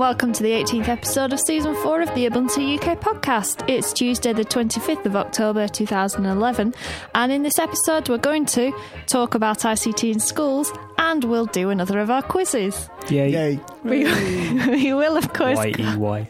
welcome to the 18th episode of Season 4 of the Ubuntu UK podcast. It's Tuesday the 25th of October 2011, and in this episode we're going to talk about ICT in schools, and we'll do another of our quizzes. Yay. Yay. We will, of course... Y-E-Y.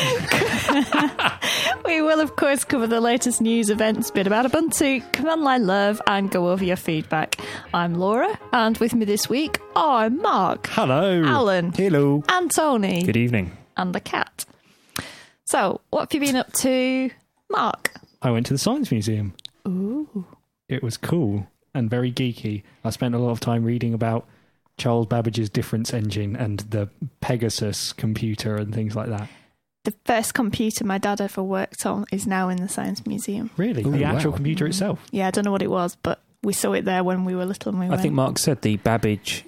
We will, of course, cover the latest news, events, bit about Ubuntu, command line love, and go over your feedback. I'm Laura, and with me this week are Mark. Hello. Alan. Hello. And Tony. Good evening. And the cat. So, what have you been up to, Mark? I went to the Science Museum. Ooh. It was cool and very geeky. I spent a lot of time reading about Charles Babbage's difference engine and the Pegasus computer and things like that. The first computer my dad ever worked on is now in the Science Museum. Really? Ooh, the actual wow. computer itself? Yeah, I don't know what it was, but we saw it there when we were little and we I went. think Mark said the Babbage.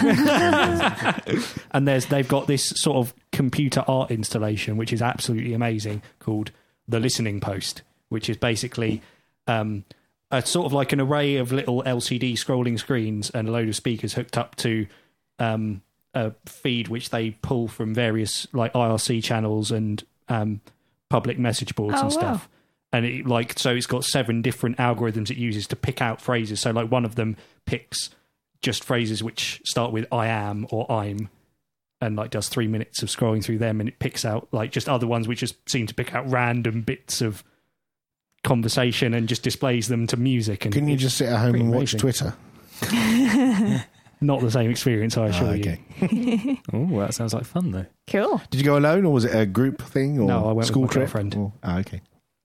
And they've got this sort of computer art installation, which is absolutely amazing, called The Listening Post, which is basically a sort of like an array of little LCD scrolling screens and a load of speakers hooked up to a feed which they pull from various like IRC channels and public message boards and stuff. Wow. And it's got 7 different algorithms it uses to pick out phrases. So like one of them picks just phrases which start with I am or I'm, and like does 3 minutes of scrolling through them, and it picks out like just other ones which just seem to pick out random bits of conversation and just displays them to music. And Can you just sit at home and watch amazing. Twitter? Not the same experience, I assure you. Oh, that sounds like fun, though. Cool. Did you go alone, or was it a group thing, or No, I went school with my trip? girlfriend. Or, okay.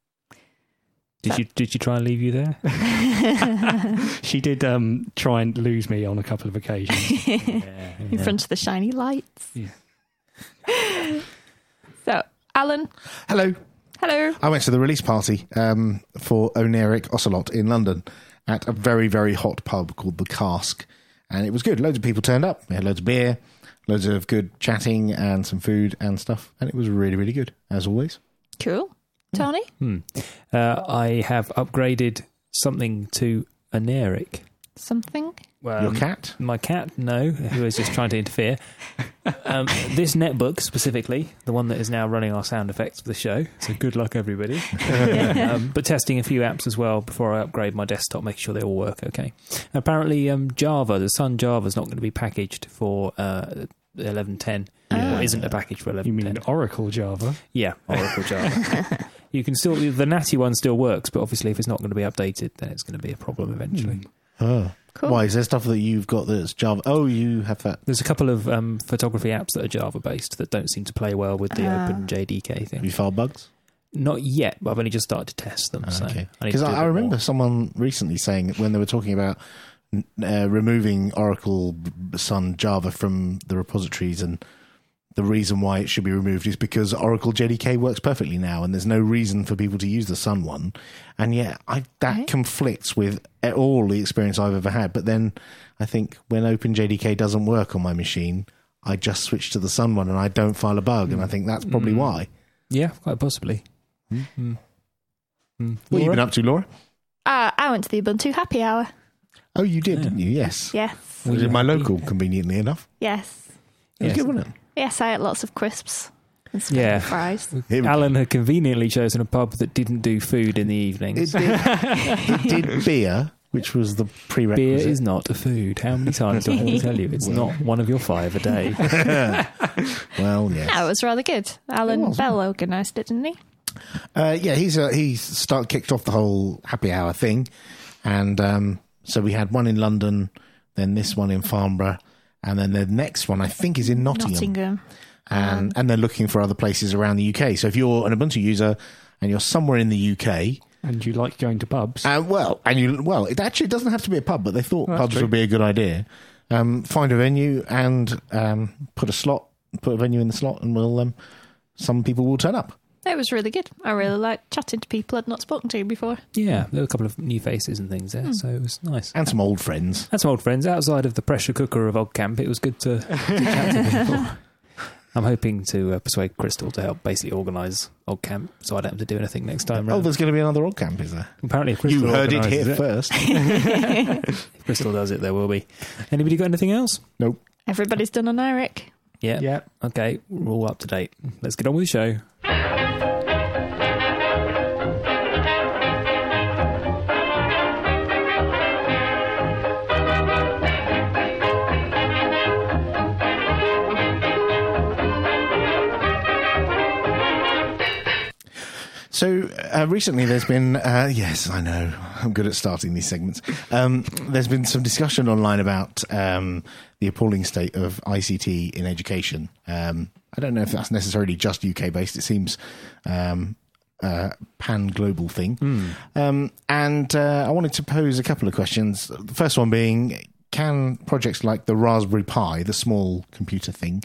Did you try and leave you there? She did try and lose me on a couple of occasions. In front of the shiny lights. Yeah. So, Alan. Hello. Hello. I went to the release party for Oneric Ocelot in London at a very, very hot pub called The Cask. And it was good. Loads of people turned up. We had loads of beer, loads of good chatting and some food and stuff. And it was really, really good, as always. Cool. Tony? I have upgraded something to Oneric. Something? Your cat? My cat, no, who is just trying to interfere. This netbook specifically, the one that is now running our sound effects for the show. So good luck, everybody. But testing a few apps as well before I upgrade my desktop, making sure they all work okay. Apparently, Java, the Sun Java, is not going to be packaged for 11.10. Or isn't a package for 11.10. You mean Oracle Java? Yeah, Oracle Java. You can still, the natty one still works, but obviously if it's not going to be updated, then it's going to be a problem eventually. Oh. Cool. Why, is there stuff that you've got that's Java? Oh, you have that. There's a couple of photography apps that are Java-based that don't seem to play well with the OpenJDK Have thing. you filed bugs? Not yet, but I've only just started to test them. So Okay. I need to Because do a I bit remember more. someone recently saying that when they were talking about removing Oracle Sun Java from the repositories, and the reason why it should be removed is because Oracle JDK works perfectly now, and there's no reason for people to use the Sun one. And yet, that conflicts with all the experience I've ever had. But then I think when OpenJDK doesn't work on my machine, I just switch to the Sun one and I don't file a bug. And I think that's probably why. Yeah, quite possibly. What have you been up to, Laura? I went to the Ubuntu Happy Hour. Oh, you did, didn't you? Yes. Yes. Was it my local, conveniently enough? Yes. It was Yes. good, wasn't it? Yes, I ate lots of crisps and Yeah. fries. It Alan had conveniently chosen a pub that didn't do food in the evenings. It did beer, which was the Beer prerequisite. is not a food. How many times do I have to tell you? It's not one of your 5 a day. Well, yes. No, it was rather good. Alan was, Bell organised it, didn't he? Yeah, he's kicked off the whole happy hour thing, and so we had one in London, then this one in Farnborough, and then the next one I think is in Nottingham. And they're looking for other places around the UK. So if you're an Ubuntu user and you're somewhere in the UK, And you like going to pubs? it actually doesn't have to be a pub, but they thought pubs would be a good idea. Find a venue and put a venue in the slot, and some people will turn up. It was really good. I really liked chatting to people I'd not spoken to before. Yeah, there were a couple of new faces and things there, so it was nice. And some old friends. And some old friends outside of the pressure cooker of Ogcamp. It was good to chat to people. I'm hoping to persuade Crystal to help basically organise Ogcamp so I don't have to do anything next time round. Oh, there's going to be another odd camp, is there? Apparently, if Crystal You heard it organises here first. If Crystal does it, there will be. Anybody got anything else? Nope. Everybody's done an Eric. Yeah. Yeah. Okay, we're all up to date. Let's get on with the show. So recently there's been, yes, I know, I'm good at starting these segments. There's been some discussion online about the appalling state of ICT in education. I don't know if that's necessarily just UK based. It seems pan-global thing. And I wanted to pose a couple of questions. The first one being, can projects like the Raspberry Pi, the small computer thing,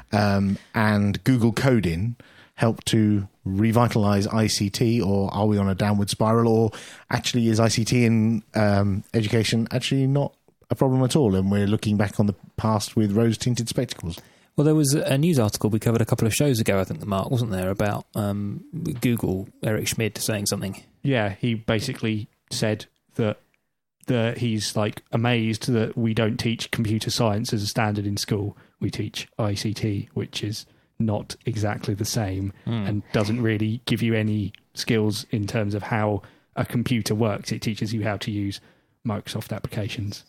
and Google Coding help to revitalise ICT, or are we on a downward spiral, or actually is ICT in education actually not a problem at all, and we're looking back on the past with rose-tinted spectacles? Well, there was a news article we covered a couple of shows ago, I think, Mark, wasn't there, about Google, Eric Schmidt saying something. Yeah, he basically said that he's like amazed that we don't teach computer science as a standard in school. We teach ICT, which is not exactly the same and doesn't really give you any skills in terms of how a computer works. It teaches you how to use Microsoft applications.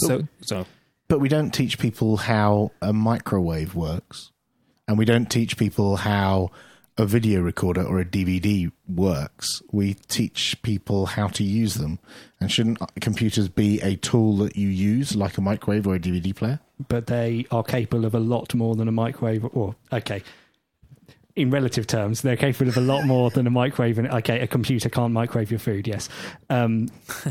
But we don't teach people how a microwave works, and we don't teach people how a video recorder or a DVD works. We teach people how to use them. And shouldn't computers be a tool that you use, like a microwave or a DVD player? But they are capable of a lot more than a microwave. Or, okay, in relative terms, they're capable of a lot more than a microwave. And, okay, a computer can't microwave your food, yes. Can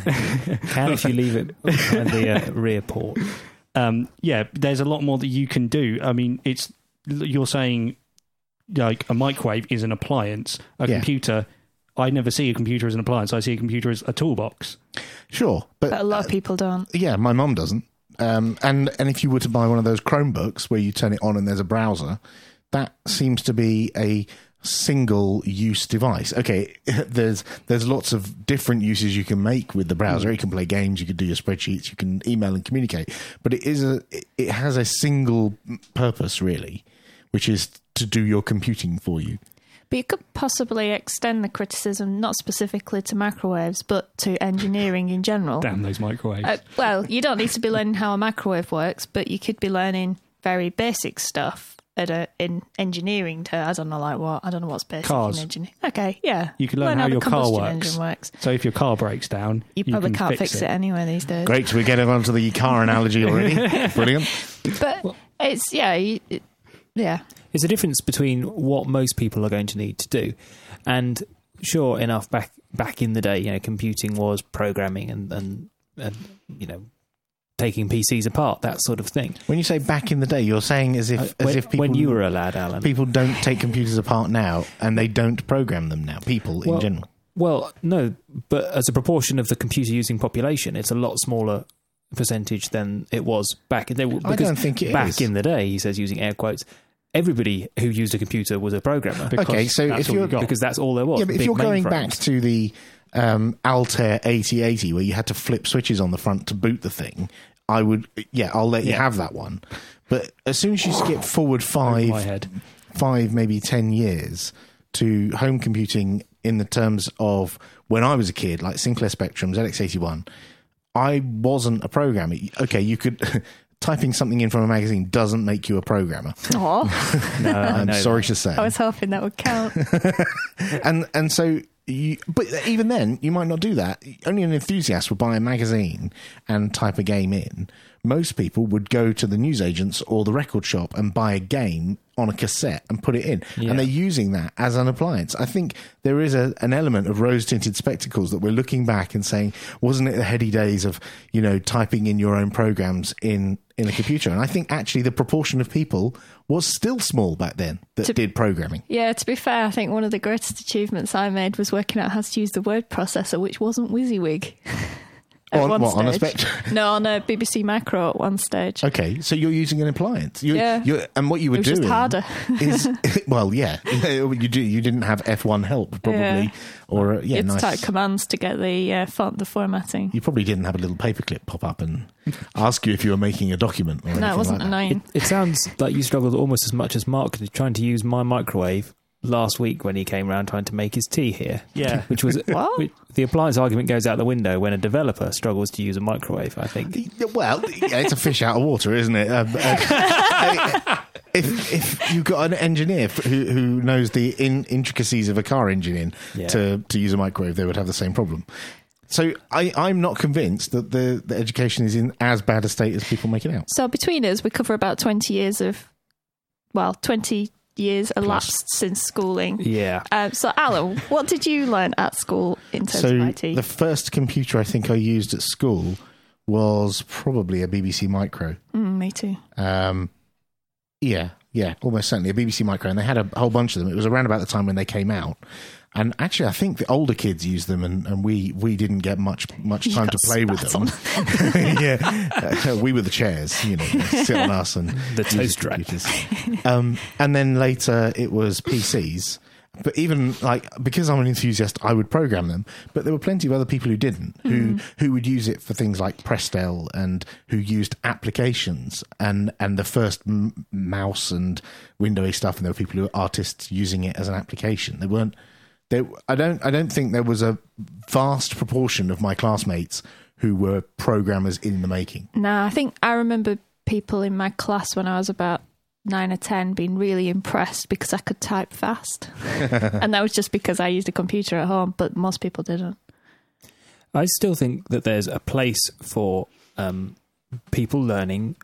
if you leave it at the rear port. Yeah, there's a lot more that you can do. I mean, you're saying like a microwave is an appliance. A computer, I never see a computer as an appliance. I see a computer as a toolbox. Sure, but a lot of people don't. Yeah, my mum doesn't. And if you were to buy one of those Chromebooks where you turn it on and there's a browser, that seems to be a single-use device. Okay, there's lots of different uses you can make with the browser. You can play games, you can do your spreadsheets, you can email and communicate. But it has a single purpose, really, which is to do your computing for you. But you could possibly extend the criticism not specifically to microwaves, but to engineering in general. Damn those microwaves. Well, you don't need to be learning how a microwave works, but you could be learning very basic stuff in engineering. I don't know, like what? I don't know what's basic Cars. in engineering. Okay, yeah. You can learn how your car works. So if your car breaks down, you probably can't fix it anyway these days. Great, we're getting onto the car analogy already. Brilliant. But it's, yeah. There's a difference between what most people are going to need to do. And sure enough, back in the day, computing was programming and taking PCs apart, that sort of thing. When you say back in the day, you're saying as if people... When you were a lad, Alan. People don't take computers apart now, and they don't program them now, people in general. Well, no, but as a proportion of the computer-using population, it's a lot smaller percentage than it was back in the day. I don't think it is. Back in the day, he says, using air quotes, everybody who used a computer was a programmer. Okay, so because that's all there was. Yeah, but if you're going back to the Altair 8080, where you had to flip switches on the front to boot the thing, I'll let you have that one. But as soon as you skip forward five, maybe 10 years to home computing in the terms of when I was a kid, like Sinclair Spectrum, ZX81, I wasn't a programmer. Okay, you could... Typing something in from a magazine doesn't make you a programmer. Oh, no, I'm sorry to say. I was hoping that would count. and so, but even then, you might not do that. Only an enthusiast would buy a magazine and type a game in. Most people would go to the newsagents or the record shop and buy a game on a cassette and put it in. Yeah. And they're using that as an appliance. I think there is an element of rose-tinted spectacles that we're looking back and saying, wasn't it the heady days of, typing in your own programs in a computer? And I think actually the proportion of people was still small back then that did programming. Yeah, to be fair, I think one of the greatest achievements I made was working out how to use the word processor, which wasn't WYSIWYG. at one on a stage. Spectrum? No, on a BBC Micro at one stage. Okay, so you're using an appliance. Yeah. And what you were It was doing just harder. is, well, yeah, you didn't have F1 help probably, Yeah. or You had to nice. type commands to get the formatting. You probably didn't have a little paperclip pop up and ask you if you were making a document. Or No, anything it wasn't like that. annoying. It sounds like you struggled almost as much as Mark did trying to use my microwave last week when he came round trying to make his tea here. Yeah. Which was What? the appliance argument goes out the window when a developer struggles to use a microwave, I think. Well, yeah, it's a fish out of water, isn't it? If you've got an engineer who knows the intricacies of a car engine to use a microwave, they would have the same problem. So I'm not convinced that the education is in as bad a state as people make it out. So between us, we cover about 20 years elapsed since schooling. Yeah. So, Alan, what did you learn at school in terms So of IT? the first computer I think I used at school was probably a BBC Micro. Me too. Yeah, almost certainly a BBC Micro, and they had a whole bunch of them. It was around about the time when they came out, and actually, I think the older kids used them, and we didn't get much time to play with them. Yeah, we were the chairs, sit on us and The toast rack. and then later it was PCs. But even because I'm an enthusiast, I would program them. But there were plenty of other people who didn't, who would use it for things like Prestel, and who used applications and the first mouse and Windows stuff. And there were people who were artists using it as an application. They weren't. I don't think there was a vast proportion of my classmates who were programmers in the making. No, I think I remember people in my class when I was about 9 or 10 being really impressed because I could type fast. And that was just because I used a computer at home, but most people didn't. I still think that there's a place for people learning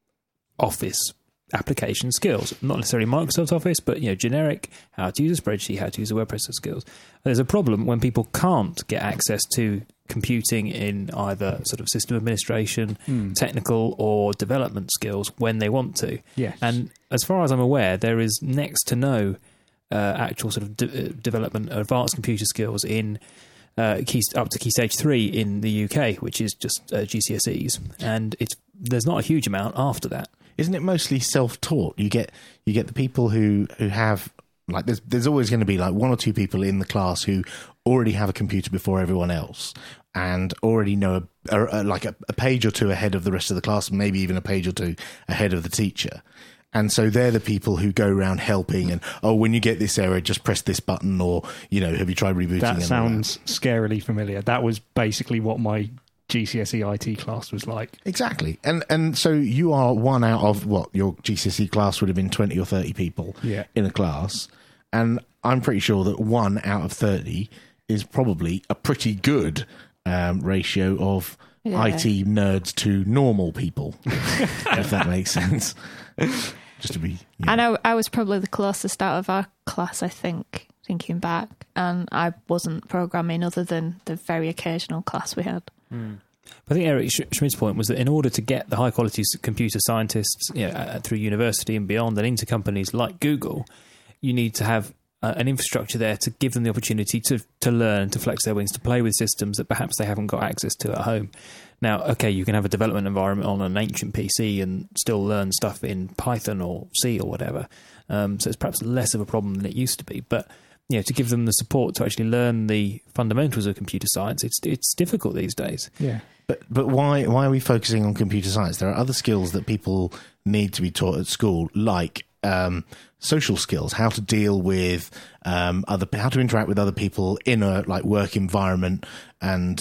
Office application skills, not necessarily Microsoft Office, but generic, how to use a spreadsheet, how to use a web processor skills. There's a problem when people can't get access to computing in either sort of system administration, technical or development skills when they want to. Yes. And as far as I'm aware, there is next to no actual sort of development advanced computer skills in up to Key Stage 3 in the UK, which is just GCSEs, and there's not a huge amount after that. Isn't it mostly self-taught? You get the people who have there's always going to be one or two people in the class who already have a computer before everyone else and already know a page or two ahead of the rest of the class, maybe even a page or two ahead of the teacher. And so they're the people who go around helping and, when you get this error, just press this button, or, have you tried rebooting? That sounds scarily familiar. That was basically what my GCSE IT class was like. Exactly. And so you are one out of your GCSE class would have been 20 or 30 people in a class. And I'm pretty sure that 1 out of 30 is probably a pretty good ratio of IT nerds to normal people, if that makes sense. Just to be... I know I was probably the closest out of our class, I think, thinking back. And I wasn't programming other than the very occasional class we had. I think Eric Schmidt's point was that in order to get the high quality computer scientists through university and beyond and into companies like Google, you need to have an infrastructure there to give them the opportunity to learn, to flex their wings, to play with systems that perhaps they haven't got access to at home. Now, okay, you can have a development environment on an ancient PC and still learn stuff in Python or C or whatever. So it's perhaps less of a problem than it used to be. But to give them the support to actually learn the fundamentals of computer science, it's difficult these days. Yeah. But why are we focusing on computer science? There are other skills that people need to be taught at school, like social skills, how to deal with how to interact with other people in a work environment, and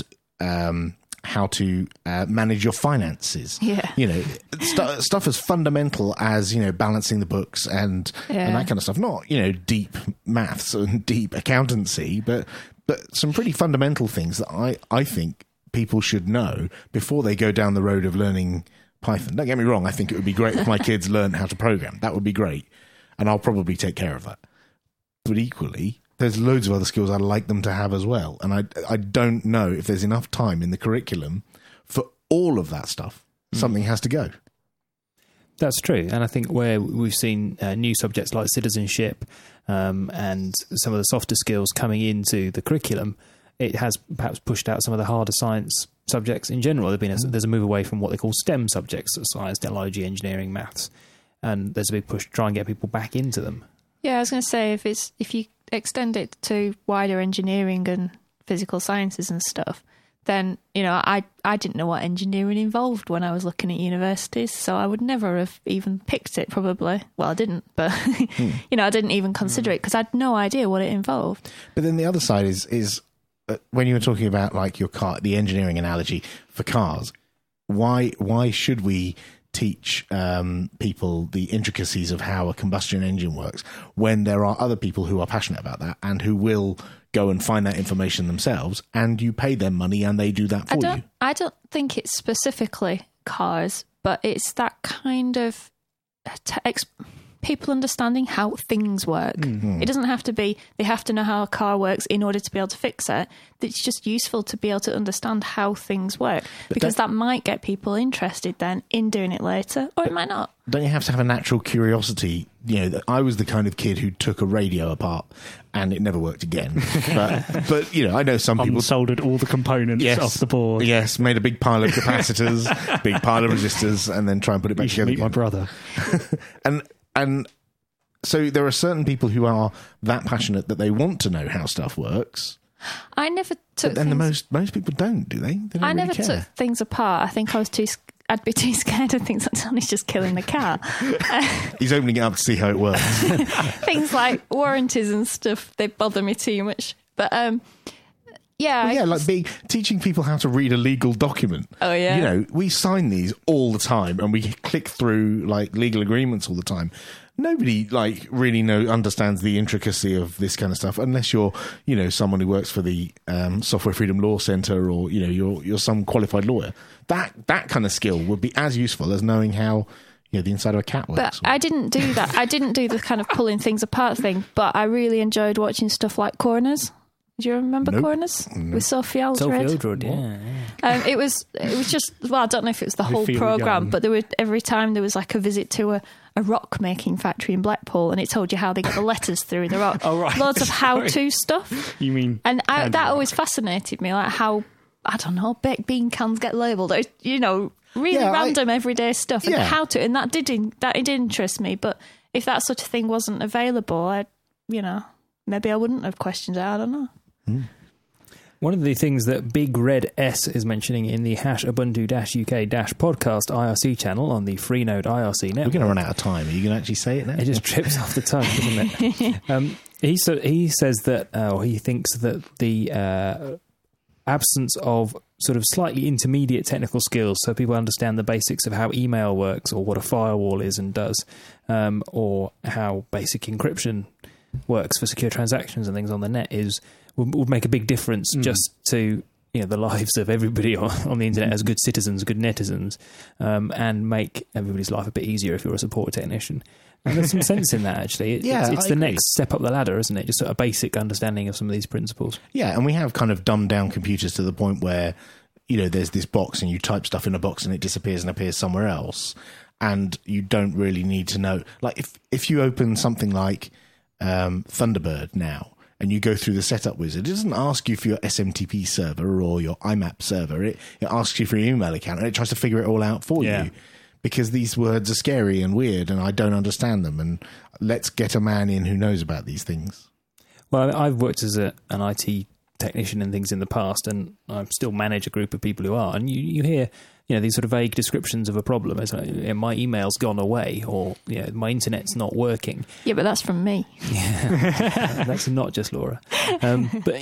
how to manage your finances. Yeah. Stuff as fundamental as, balancing the books and that kind of stuff. Not, deep maths and deep accountancy, but some pretty fundamental things that I think people should know before they go down the road of learning Python. Don't get me wrong, I think it would be great if my kids learn how to program. That would be great. And I'll probably take care of that. But equally, there's loads of other skills I'd like them to have as well. And I don't know if there's enough time in the curriculum for all of that stuff. Something has to go. That's true. And I think where we've seen new subjects like citizenship and some of the softer skills coming into the curriculum, it has perhaps pushed out some of the harder science subjects in general. There's a move away from what they call STEM subjects, so science, technology, engineering, maths, and there's a big push to try and get people back into them. Yeah, I was going to say, if you extend it to wider engineering and physical sciences and stuff, then, I didn't know what engineering involved when I was looking at universities, so I would never have even picked it, probably. Well, I didn't, but, I didn't even consider it because I had no idea what it involved. But then the other side is when you were talking about like your car, the engineering analogy for cars, why should we teach people the intricacies of how a combustion engine works when there are other people who are passionate about that and who will go and find that information themselves, and you pay them money and they do that for you? I don't think it's specifically cars, but it's that kind of people understanding how things work. Mm-hmm. It doesn't have to be they have to know how a car works in order to be able to fix it. It's just useful to be able to understand how things work, because that might get people interested then in doing it later, or it might not. Don't you have to have a natural curiosity? I was the kind of kid who took a radio apart and it never worked again. But I know some people soldered all the components off the board. Yes, made a big pile of capacitors, big pile of resistors, and then try and put it back together. Meet my brother. And so there are certain people who are that passionate that they want to know how stuff works. I never took. But then most people don't, do they? They don't I never really care. took things apart. I think I'd be too scared of things like Tony's just killing the car. He's opening it up to see how it works. Things like warranties and stuff, they bother me too much. But teaching people how to read a legal document. Oh yeah. We sign these all the time and we click through like legal agreements all the time. Nobody really understands the intricacy of this kind of stuff unless you're someone who works for the Software Freedom Law Centre, or you're some qualified lawyer. That kind of skill would be as useful as knowing how the inside of a cat works. But I didn't do that. I didn't do the kind of pulling things apart thing. But I really enjoyed watching stuff like Coroners. Do you remember Coroners? With Sophie Aldred? Yeah. It was just, I don't know if it was the whole programme, but every time there was like a visit to a rock making factory in Blackpool, and it told you how they got the letters through the rock. Oh, right. Loads of how-to stuff. You mean? And that always fascinated me, like how, I don't know, baked bean cans get labelled, really random everyday stuff. And how to, and that did interest me, but if that sort of thing wasn't available, maybe I wouldn't have questioned it, I don't know. One of the things that Big Red S is mentioning in the #Ubuntu-UK-podcast IRC channel on the Freenode IRC network. We're going to run out of time. Are you going to actually say it now? It just trips off the tongue, doesn't it? He says that he thinks that the absence of sort of slightly intermediate technical skills, so people understand the basics of how email works or what a firewall is and does, or how basic encryption works for secure transactions and things on the net, would make a big difference just to the lives of everybody on the internet as good citizens, good netizens, and make everybody's life a bit easier if you're a support technician. And there's some sense in that, actually. It's the next step up the ladder, isn't it? Just sort of a basic understanding of some of these principles. Yeah, and we have kind of dumbed down computers to the point where there's this box and you type stuff in a box and it disappears and appears somewhere else, and you don't really need to know. Like if you open something like Thunderbird now, and you go through the setup wizard, it doesn't ask you for your SMTP server or your IMAP server. It asks you for your email account, and it tries to figure it all out for you, because these words are scary and weird and I don't understand them, and let's get a man in who knows about these things. Well, I've worked as an IT technician and things in the past, and I still manage a group of people who are, and you hear these sort of vague descriptions of a problem. It's like, my email's gone away, or my internet's not working. Yeah, but that's from me. Yeah, that's not just Laura. But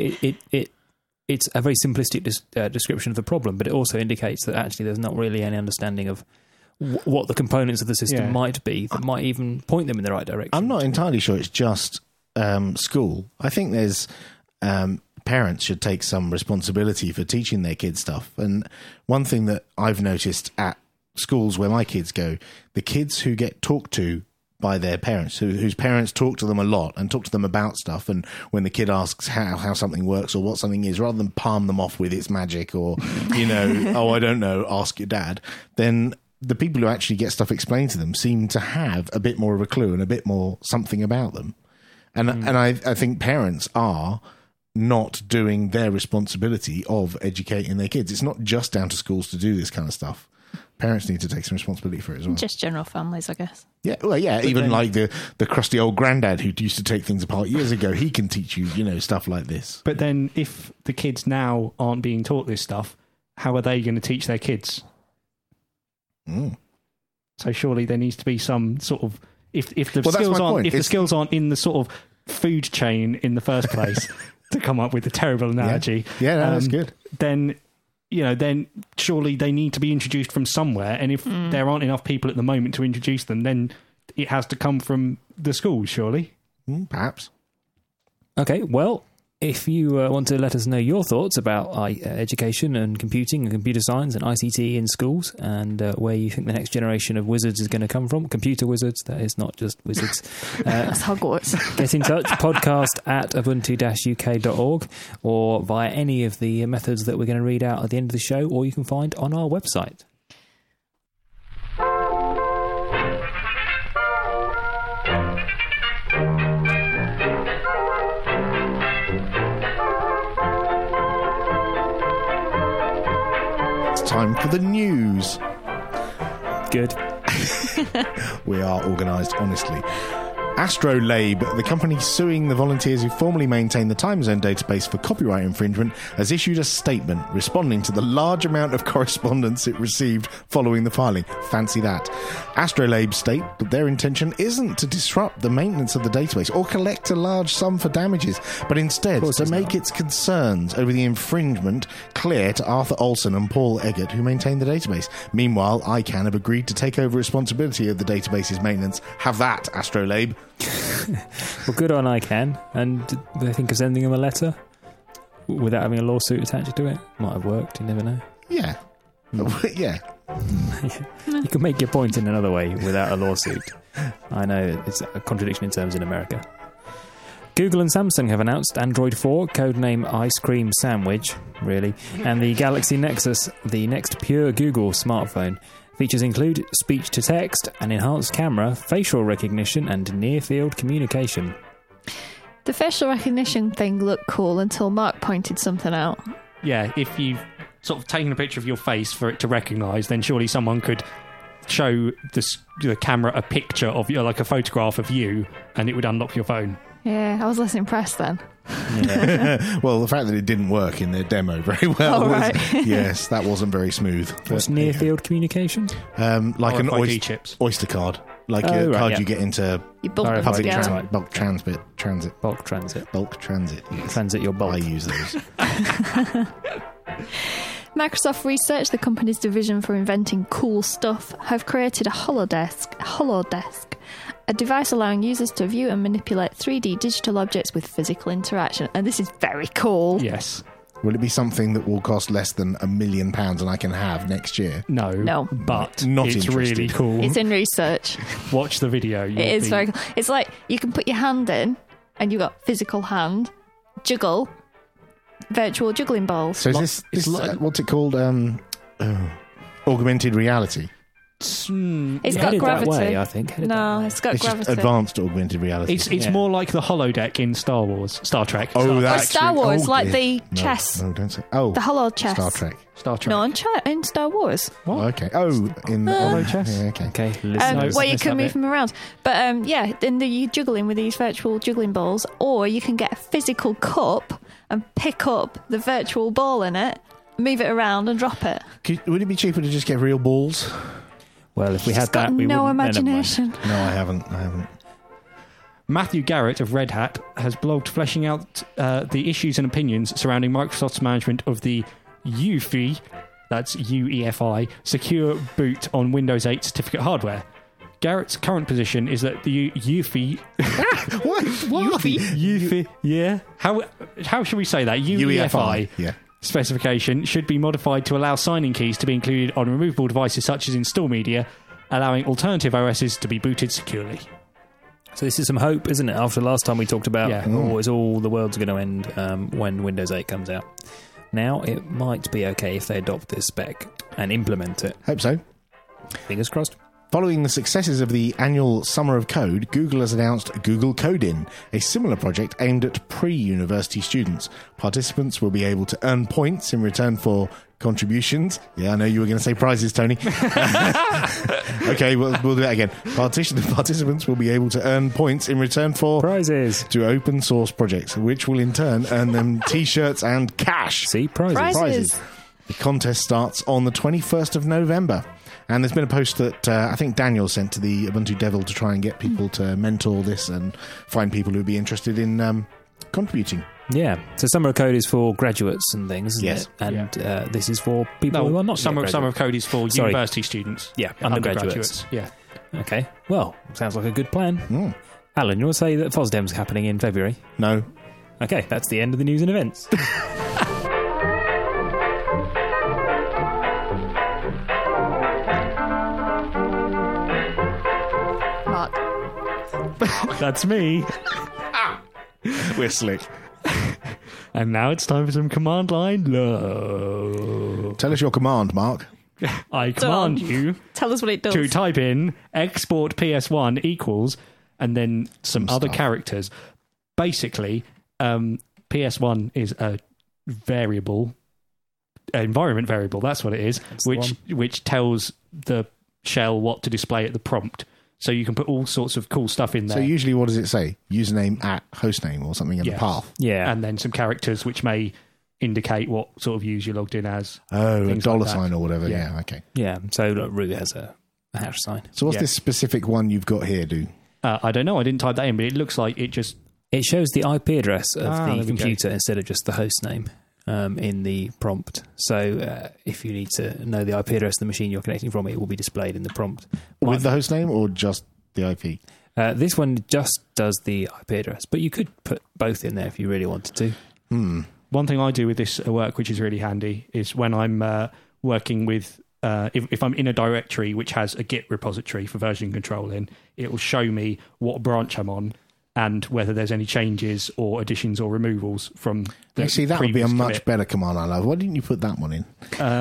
it's a very simplistic description of the problem, but it also indicates that actually there's not really any understanding of what the components of the system might be that might even point them in the right direction. I'm not entirely sure it's just school. I think there's parents should take some responsibility for teaching their kids stuff. And one thing that I've noticed at schools where my kids go, the kids who get talked to by their parents, whose parents talk to them a lot and talk to them about stuff, and when the kid asks how something works or what something is, rather than palm them off with it's magic or, oh, I don't know, ask your dad, then the people who actually get stuff explained to them seem to have a bit more of a clue and a bit more something about them. And I think parents are not doing their responsibility of educating their kids. It's not just down to schools to do this kind of stuff. Parents need to take some responsibility for it as well. Just general families, I guess. Yeah, well, yeah. But even then- like the crusty old granddad who used to take things apart years ago, he can teach you, stuff like this. But then, if the kids now aren't being taught this stuff, how are they going to teach their kids? Mm. So surely there needs to be some sort of if the Well, that's skills my aren't point. if the It's- skills aren't in the sort of food chain in the first place, to come up with a terrible analogy. Yeah, no, that's good. Then then surely they need to be introduced from somewhere. And if there aren't enough people at the moment to introduce them, then it has to come from the schools, surely. Perhaps. Okay, well, if you want to let us know your thoughts about education and computing and computer science and ICT in schools and where you think the next generation of wizards is going to come from, computer wizards, that is not just wizards, That's Hogwarts. get in touch, podcast@ubuntu-uk.org, or via any of the methods that we're going to read out at the end of the show, or you can find on our website. It's time for the news. Good. We are organised honestly. Astrolabe, the company suing the volunteers who formerly maintained the time zone database for copyright infringement, has issued a statement responding to the large amount of correspondence it received following the filing. Fancy that. Astrolabe state that their intention isn't to disrupt the maintenance of the database or collect a large sum for damages, but instead to make its concerns over the infringement clear to Arthur Olson and Paul Eggert, who maintain the database. Meanwhile, ICANN have agreed to take over responsibility of the database's maintenance. Have that, Astrolabe. Well, good on ICANN. And did they think of sending them a letter without having a lawsuit attached to it? Might have worked, you never know. Yeah. Yeah. You can make your point in another way without a lawsuit. I know it's a contradiction in terms in America. Google and Samsung have announced Android 4, codename Ice Cream Sandwich, really, and the Galaxy Nexus, the next pure Google smartphone. Features include speech-to-text, an enhanced camera, facial recognition, and near-field communication. The facial recognition thing looked cool until Mark pointed something out. Yeah, if you've sort of taken a picture of your face for it to recognise, then surely someone could show the camera a picture of you, like a photograph of you, and it would unlock your phone. Yeah, I was less impressed then. Well, the fact that it didn't work in their demo very well Oh, was, right. yes, that wasn't very smooth. What's But, near-field communication? like an RFID chips. Oyster card, like Oh, a right, card yeah. you get into You bump Sorry, them public together. right. bulk transit. Bulk transit. Yes. Transit your bulk. I use those. Microsoft Research, the company's division for inventing cool stuff, have created a Holodesk, a device allowing users to view and manipulate 3D digital objects with physical interaction. And this is very cool. Yes. Will it be something that will cost less than £1 million and I can have next year? No. But Not it's interested. really cool. It's in research. Watch the video. It is very cool. It's like you can put your hand in and you've got physical hand, juggle, virtual juggling balls. So is it's this like- what's it called? Augmented reality. It's Headed got that gravity. way, I think. Headed that No, way. it's got It's gravity. just advanced augmented reality. It's Yeah. more like the holodeck in Star Trek. Oh, Or that Star Wars, like the No, chess. No, don't say. Oh, The holo chess. Star Trek. Star Trek. No, in Star Wars. What? Okay. Oh, in the Holo chess? Yeah, okay. Okay, listen. No, Where you let's can have move it. them around. But yeah, then you're juggling with these virtual juggling balls, or you can get a physical cup and pick up the virtual ball in it, move it around and drop it. Would it be cheaper to just get real balls? Well, if we It's had got that, we no wouldn't. imagination. No, I haven't. Matthew Garrett of Red Hat has blogged fleshing out the issues and opinions surrounding Microsoft's management of the UEFI, that's UEFI, secure boot on Windows 8 certificate hardware. Garrett's current position is that the UEFI... What? UEFI, yeah? How should we say that? UEFI Yeah. specification should be modified to allow signing keys to be included on removable devices such as install media, allowing alternative OSs to be booted securely. So this is some hope, isn't it? After last time we talked about, Yeah. it's all the world's going to end when Windows 8 comes out. Now it might be okay if they adopt this spec and implement it. Hope so. Fingers crossed. Following the successes of the annual Summer of Code, Google has announced Google Code-In, a similar project aimed at pre-university students. Participants will be able to earn points in return for contributions. Yeah, I know you were going to say prizes, Tony. Okay, we'll do that again. Participants will be able to earn points in return for Prizes. to open source projects, which will in turn earn them t-shirts and cash. See, prizes. The contest starts on the 21st of November. And there's been a post that I think Daniel sent to the Ubuntu Devil to try and get people to mentor this and find people who would be interested in contributing. Yeah. So Summer of Code is for graduates and things, isn't Yes. it? And this is for people who are not Summer yet of Code is for Sorry. university students. Yeah, undergraduates. Yeah. Okay. Well, sounds like a good plan. Alan, you want to say that FOSDEM's happening in February? No. Okay, that's the end of the news and events. Mark. That's me. We're slick. And now it's time for some command line love. Tell us your command, Mark. I command you Tell us what it does. to type in export PS1 equals and then some other stuff. characters. Basically, PS1 is a variable, environment variable, that's what it is, which tells the shell what to display at the prompt. So you can put all sorts of cool stuff in there. So usually what does it say? Username at hostname or something in the path? Yeah. And then some characters which may indicate what sort of use you're logged in as. Oh, a Things dollar like that. sign or whatever. Yeah. Yeah, okay. Yeah. So look, root has a hash sign. So what's Yeah. this specific one you've got here do? I don't know, I didn't type that in, but it looks like it just... It shows the IP address of there the we go. computer instead of just the host name in the prompt. So if you need to know the IP address of the machine you're connecting from, it will be displayed in the prompt. With the hostname or just the IP? This one just does the IP address, but you could put both in there if you really wanted to. One thing I do with this at work, which is really handy, is when I'm working with... if I'm in a directory which has a Git repository for version control in, it will show me what branch I'm on and whether there's any changes or additions or removals from the Actually, that would be a previous much commit. better command I love. Why didn't you put that one in?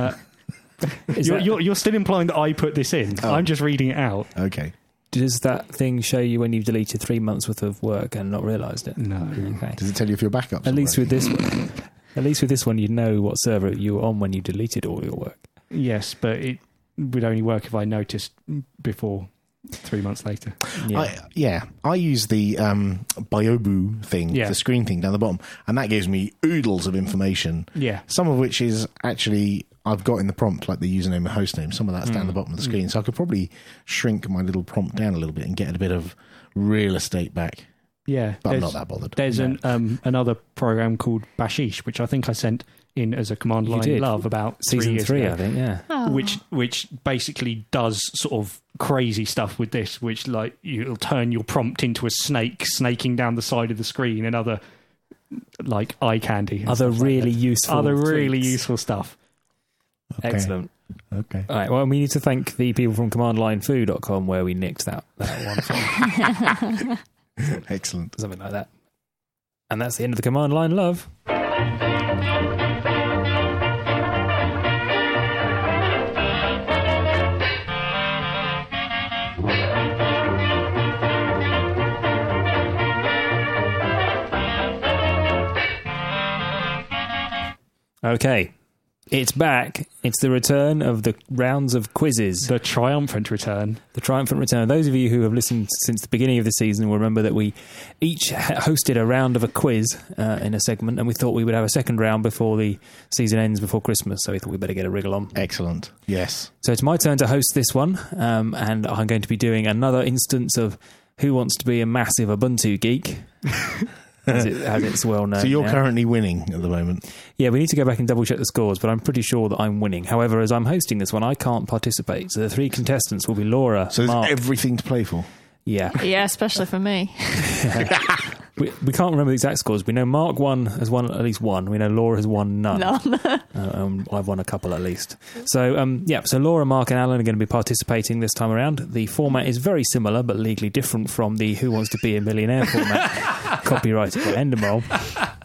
You're still implying that I put this in. Oh. I'm just reading it out. Okay. Does that thing show you when you've deleted 3 months worth of work and not realised it? No. Okay. Does it tell you if your backups At are least working? with this one, you'd know what server you were on when you deleted all your work. Yes, but it would only work if I noticed before 3 months later. Yeah. I use the Biobu thing, Yeah. the screen thing down the bottom, and that gives me oodles of information. Yeah. Some of which is actually I've got in the prompt, like the username and hostname. Some of that's down the bottom of the screen, so I could probably shrink my little prompt down a little bit and get a bit of real estate back. Yeah. But I'm not that bothered. There's another program called Bashish, which I think I sent in as a command You line did. love about 3 Season years 3, ago. I think, yeah. Oh. Which basically does sort of crazy stuff with this, which like you'll turn your prompt into a snake snaking down the side of the screen and other like eye candy. and Other stuff like really that. useful Other really tweaks. useful stuff. Okay. Excellent. Okay. All right, well, we need to thank the people from commandlinefoo.com where we nicked that one from. Excellent. Something like that. And that's the end of the command line love. Okay, it's back. It's the return of the rounds of quizzes. The triumphant return. The triumphant return. Those of you who have listened since the beginning of the season will remember that we each hosted a round of a quiz in a segment, and we thought we would have a second round before the season ends, before Christmas, so we thought we'd better get a wriggle on. Excellent. Yes. So it's my turn to host this one, and I'm going to be doing another instance of Who Wants to Be a Massive Ubuntu Geek, as it's well known. So you're now. currently winning at the moment. Yeah, we need to go back and double check the scores, but I'm pretty sure that I'm winning. However, as I'm hosting this one, I can't participate. So the 3 contestants will be Laura, So there's Mark. everything to play for. Yeah. Yeah, especially for me. We can't remember the exact scores. We know Mark has won at least one. We know Laura has won none. I've won a couple at least. So, so Laura, Mark and Alan are going to be participating this time around. The format is very similar, but legally different from the Who Wants to Be a Millionaire format, copyrighted by Endemol.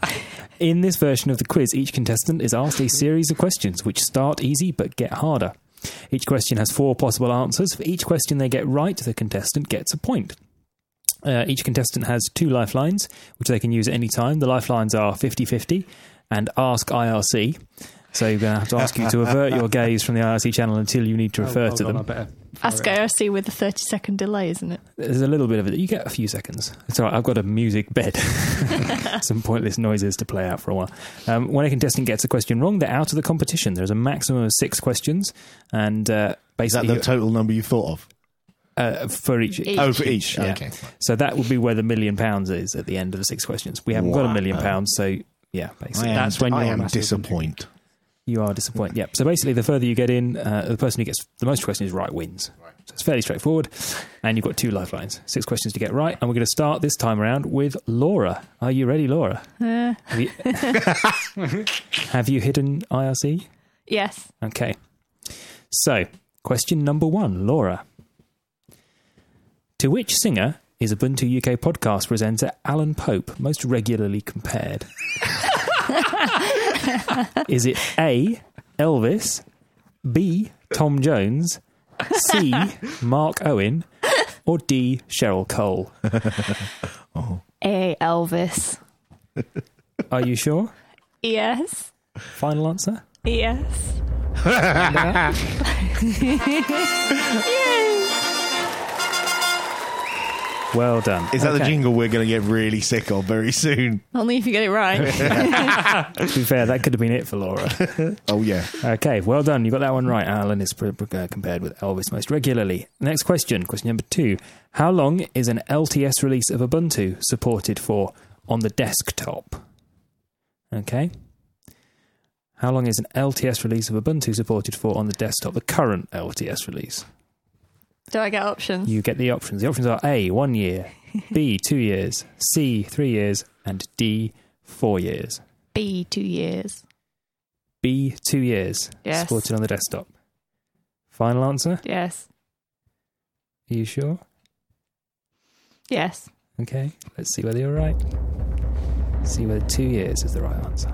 In this version of the quiz, each contestant is asked a series of questions which start easy but get harder. Each question has 4 possible answers. For each question they get right, the contestant gets a point. Each contestant has 2 lifelines, which they can use at any time. The lifelines are 50-50 and Ask IRC. So you're going to have to ask you to avert your gaze from the IRC channel until you need to refer to them. Ask IRC with a 30-second delay, isn't it? There's a little bit of it. You get a few seconds. It's all right. I've got a music bed. Some pointless noises to play out for a while. When a contestant gets a question wrong, they're out of the competition. There's a maximum of 6 questions. And basically... Is that the total number you thought of? For each. Oh, for each. Yeah. Okay. So that would be where the £1 million is at the end of the 6 questions. We haven't got £1 million, so yeah, basically. That's when I you're am massive. disappointed. You are disappointed. Yep. So basically, the further you get in, the person who gets the most questions right wins. So it's fairly straightforward. And you've got 2 lifelines. 6 questions to get right. And we're going to start this time around with Laura. Are you ready, Laura? Have you hidden IRC? Yes. Okay. So, question number 1, Laura. To which singer is Ubuntu UK podcast presenter Alan Pope most regularly compared? Is it A, Elvis, B, Tom Jones, C, Mark Owen, or D, Cheryl Cole? A, Elvis. Are you sure? Yes. Final answer? Yes. Well done. Is that the Okay. jingle we're going to get really sick of very soon? Only if you get it right. To be fair, that could have been it for Laura. Oh, yeah. Okay, well done. You got that one right. Alan is compared with Elvis most regularly. Next question, question number 2. How long is an LTS release of Ubuntu supported for on the desktop? Okay. How long is an LTS release of Ubuntu supported for on the desktop? The current LTS release. Do I get options? You get the options. The options are A, 1 year, B, 2 years, C, 3 years, and D, 4 years. B, 2 years. B, 2 years. Yes. Supported on the desktop. Final answer? Yes. Are you sure? Yes. Okay, let's see whether you're right. See whether 2 years is the right answer.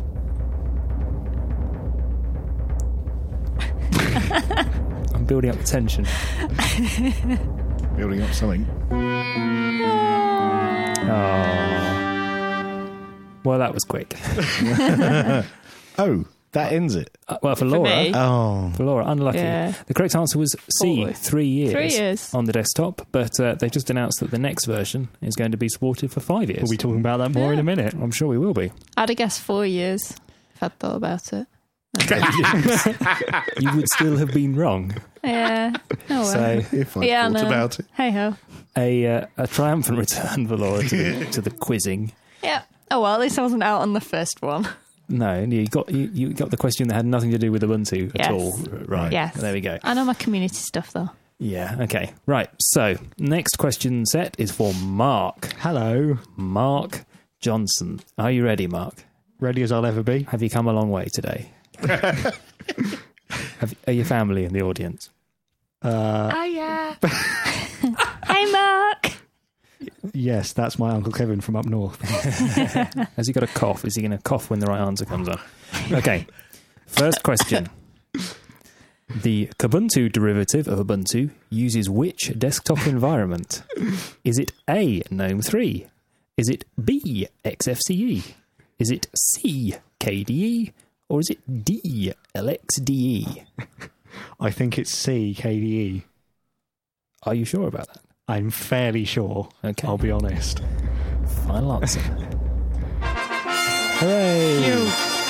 I'm building up the tension. Building up something. Oh. Well, that was quick. Oh, that ends it. Well, for Laura. me. Oh. For Laura, unlucky. Yeah. The correct answer was C, 3 years. 3 years. On the desktop, but they just announced that the next version is going to be supported for 5 years. We'll be talking about that more in a minute. I'm sure we will be. I'd have guessed 4 years if I'd thought about it. You would still have been wrong. Yeah. Oh, well. So If I Yeah, thought no. about it. Hey ho. a triumphant return for Laura to the quizzing. Yeah. Oh well, at least I wasn't out on the first one. No, you got the question that had nothing to do with Ubuntu Yes. at all. Right. Yes. There we go. I know my community stuff though. Yeah, okay. Right, so next question set is for Mark. Hello. Mark Johnson. Are you ready, Mark? Ready as I'll ever be. Have you come a long way today? Are your family in the audience? Oh yeah. Hey Mark. Yes, that's my Uncle Kevin from up north. Has he got a cough? Is he going to cough when the right answer comes up? Okay, first question. The Kubuntu derivative of Ubuntu uses which desktop environment? Is it A, GNOME 3? Is it B, XFCE? Is it C, KDE? Or is it D, LXDE? I think it's C, KDE. Are you sure about that? I'm fairly sure. Okay. I'll be honest. Final answer. Hooray!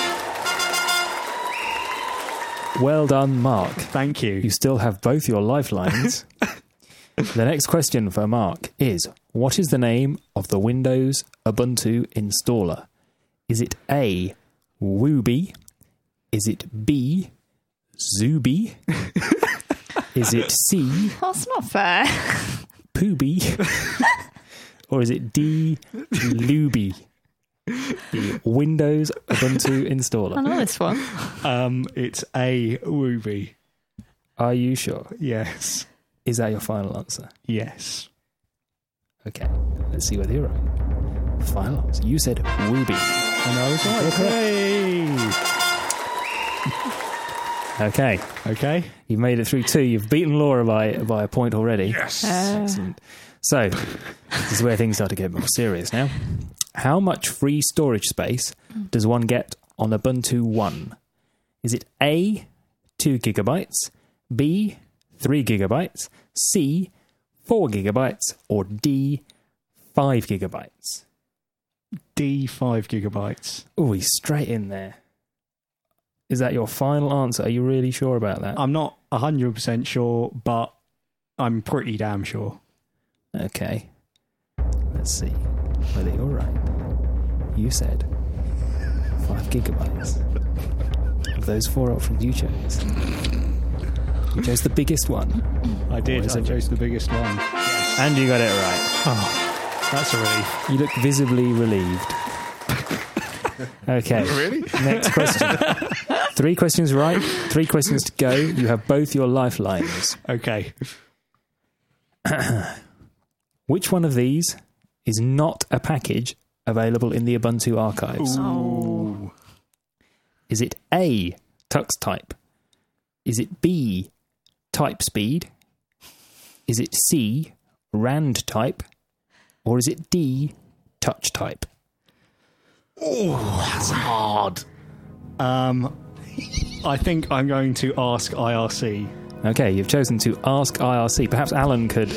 Well done, Mark. Thank you. You still have both your lifelines. The next question for Mark is, what is the name of the Windows Ubuntu installer? Is it A, Wooby? Is it B, Zuby? Is it C, That's not fair. Pooby? Or is it D, Luby? The Windows Ubuntu I installer. know this one. It's A, Wooby. Are you sure? Yes. Is that your final answer? Yes. Okay, let's see whether you're right. Final answer. You said Wooby. And I was right. You're correct. Hooray! Okay. Okay. You've made it through 2. You've beaten Laura by a point already. Yes. Excellent. So, this is where things start to get more serious now. How much free storage space does one get on Ubuntu One? Is it A, 2 gigabytes, B, 3 gigabytes, C, 4 gigabytes, or D, 5 gigabytes? D, 5 gigabytes. Oh, he's straight in there. Is that your final answer? Are you really sure about that? I'm not 100% sure, but I'm pretty damn sure. Okay. Let's see whether you're right. You said 5 gigabytes. Of those 4 options you chose. You chose the biggest one. I did. I chose the biggest one. Yes. And you got it right. Oh, that's a relief. You look visibly relieved. Okay. Really? Next question. 3 questions right, 3 questions to go. You have both your lifelines. Okay. Which one of these is not a package available in the Ubuntu archives? Ooh. Is it A, TuxType? Is it B, TypeSpeed? Is it C, RandType? Or is it D, TouchType? Oh, that's hard. I think I'm going to ask IRC. Okay, you've chosen to ask IRC. Perhaps Alan could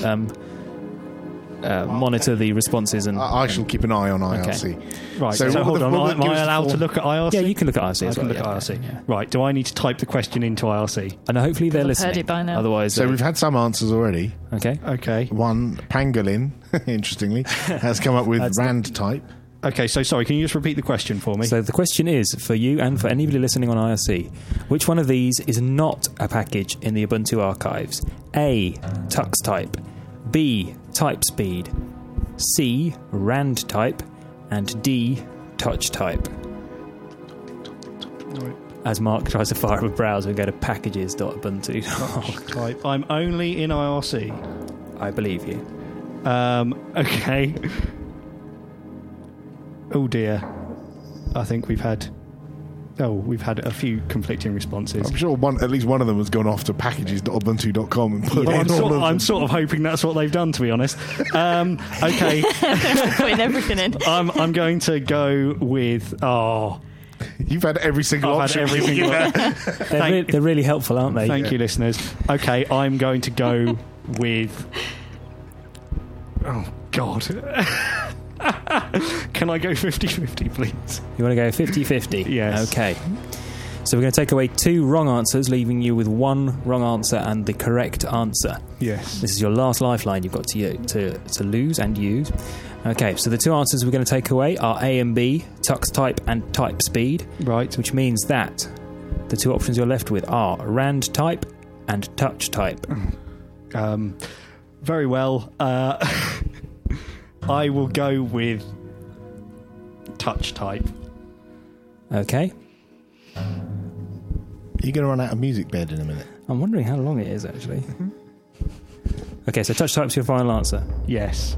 monitor the responses and... I shall keep an eye on IRC. Right, So so what hold the- on. what Am the- give I us the allowed to form. look at IRC? Yeah, you can look at IRC I as can well. look at yeah, IRC. yeah. Right, do I need to type the question into IRC? And hopefully they're They'll have listening. heard it by now. Otherwise, So we've had some answers already. Okay. Okay. One, Pangolin, interestingly, has come up with That's Rand type. Okay, so sorry, can you just repeat the question for me? So the question is, for you and for anybody listening on IRC, which one of these is not a package in the Ubuntu archives? A, TuxType, B, TypeSpeed, C, RandType, and D, TouchType. Right. As Mark tries to fire up a browser and go to packages.ubuntu. Type. I'm only in IRC. I believe you. Okay. Oh dear. I think we've had a few conflicting responses. I'm sure at least one of them has gone off to packages.ubuntu.com and put Well, in all of them. I'm sort of hoping that's what they've done, to be honest. Okay. Putting everything in. I'm going to go with... Oh, You've had every single I've had option. every single... They're really helpful, aren't they? Thank you, listeners. Okay, I'm going to go with... Oh, God. Can I go 50-50, please? You want to go 50-50? Yes. Okay. So we're going to take away 2 wrong answers, leaving you with 1 wrong answer and the correct answer. Yes. This is your last lifeline you've got to lose and use. Okay, so the 2 answers we're going to take away are A and B, TuxType and TypeSpeed, Right. which means that the 2 options you're left with are RandType and TouchType. Very well. I will go with TouchType. Okay. You're going to run out of music bed in a minute. I'm wondering how long it is, actually. Okay, so TouchType's your final answer. Yes.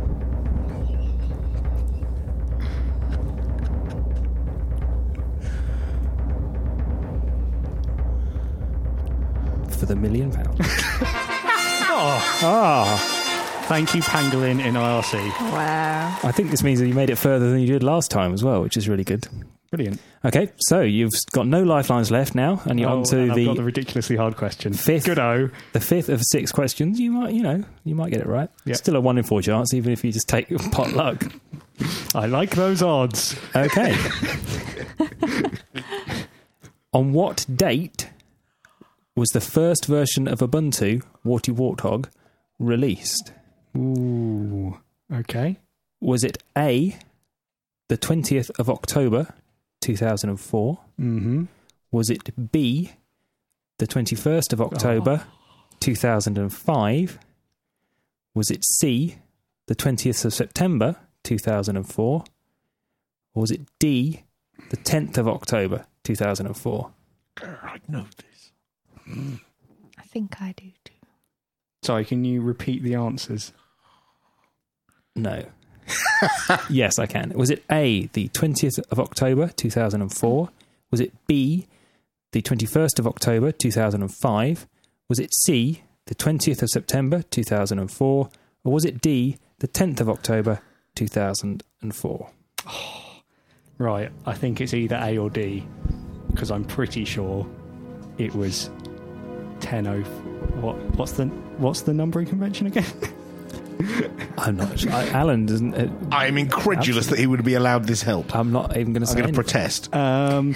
For the £1 million. Oh. Thank you, Pangolin in IRC. Wow. I think this means that you made it further than you did last time as well, which is really good. Brilliant. Okay, so you've got no lifelines left now, and you're on to and I've got the the ridiculously hard question. Good-o. The 5th of 6 questions. You might get it right. Yep. Still a 1 in 4 chance, even if you just take pot luck. I like those odds. Okay. On what date was the first version of Ubuntu, Warty Warthog, released? Ooh. Okay. Was it A, the 20th of October, 2004? Mm-hmm. Was it B, the 21st of October, 2005? Was it C, the 20th of September, 2004? Or was it D, the 10th of October, 2004? I know this. I think I do too. Sorry, can you repeat the answers? No. Yes, I can. Was it A, the 20th of October, 2004? Was it B, the 21st of October 2005? Was it C, the 20th of September 2004? Or was it D, the 10th of October 2004? Right, I think it's either A or D, because I'm pretty sure it was 10:04. What's the numbering convention again? I'm not sure. Alan doesn't... I'm incredulous that he would be allowed this help. I'm not even going to say I'm going to anything. protest. I'm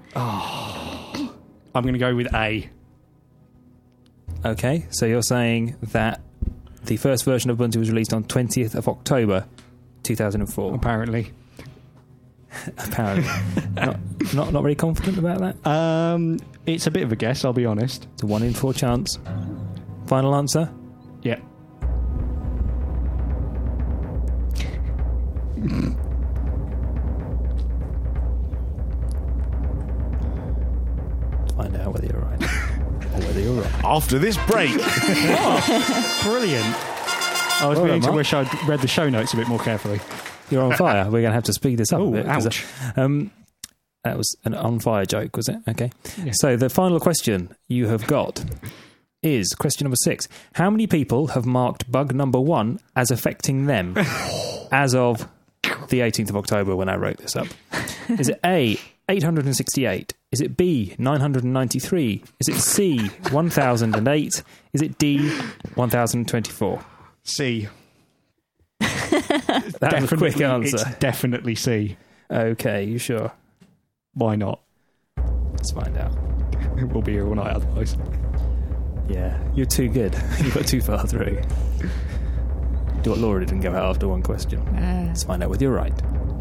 going to go with A. Okay, so you're saying that the first version of Ubuntu was released on 20th of October 2004. Apparently. Apparently. not very confident about that? It's a bit of a guess, I'll be honest. It's a 1 in 4 chance. Final answer? Yeah. Find out whether you're right or whether you're wrong. After this break. Brilliant. I was beginning to wish I'd read the show notes a bit more carefully. You're on fire. We're going to have to speed this up a bit. Ouch. That was an on-fire joke, was it? Okay. Yeah. So the final question you have got is question number 6. How many people have marked bug number 1 as affecting them as of the 18th of October when I wrote this up? Is it A, 868? Is it B, 993? Is it C, 1008? Is it D, 1024? C. That was a quick answer. It's definitely C. Okay, you sure? Why not? Let's find out. We'll be here all night otherwise. Yeah, you're too good. You got too far through. Do what Laura didn't go out after one question. Let's find out whether you're right.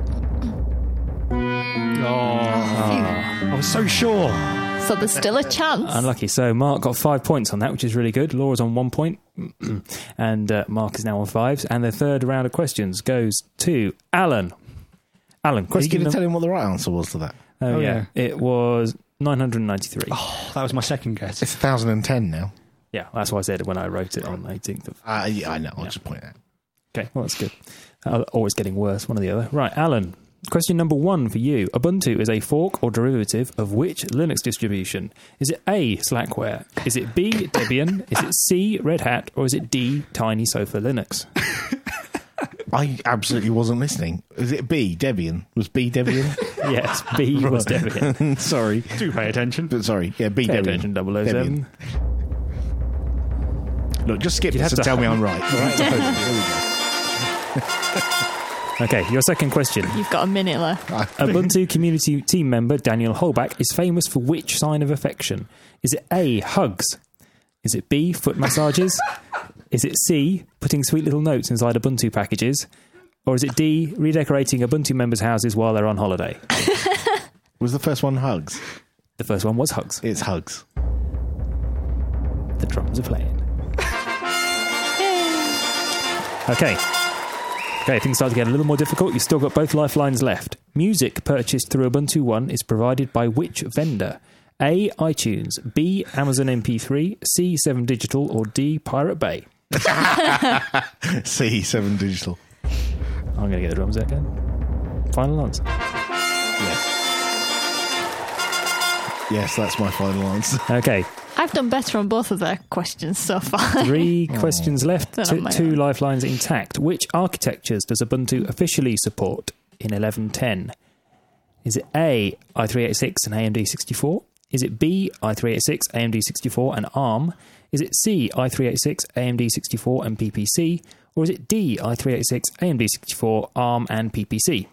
I was so sure. So there's still a chance. Unlucky. So Mark got 5 points on that, which is really good. Laura's on 1 point. And Mark is now on 5. And the third round of questions goes to Alan. Alan, Are you question going to tell him what the right answer was to that? Oh, yeah. It was 993. Oh, that was my second guess. It's 1010 now. Yeah, that's what I said when I wrote it on the 18th of... Yeah, I know. I'll just point it out. Okay, well, that's good. Always getting worse, one or the other. Right, Alan, question number 1 for you. Ubuntu is a fork or derivative of which Linux distribution? Is it A, Slackware? Is it B, Debian? Is it C, Red Hat? Or is it D, Tiny Sofa Linux? I absolutely wasn't listening. Is it B, Debian? Was B Debian? Yes, B was Debian. Sorry. Do pay attention. But sorry. Yeah, B Pay Debian. attention, 007. Debian. Look, just skip You'd this have and to- tell me I'm right. All right? Here we go. Okay, your second question. You've got a minute left. Ubuntu community team member Daniel Holbach is famous for which sign of affection? Is it A, hugs? Is it B, foot massages? Is it C, putting sweet little notes inside Ubuntu packages? Or is it D, redecorating Ubuntu members' houses while they're on holiday? Was the first one hugs? The first one was hugs. It's hugs. The drums are playing. Okay, things start to get a little more difficult. You've still got both lifelines left. Music purchased through Ubuntu One is provided by which vendor? A, iTunes, B, Amazon MP3, C, 7 Digital, or D, Pirate Bay? C, 7 Digital. I'm going to get the drums out again. Final answer. Yes. Yes, that's my final answer. Okay, I've done better on both of their questions so far. 3 questions left, Not on my 2 own. lifelines intact. Which architectures does Ubuntu officially support in 11.10? Is it A, i386 and AMD 64? Is it B, i386, AMD 64 and ARM? Is it C, i386, AMD 64 and PPC? Or is it D, i386, AMD 64, ARM and PPC?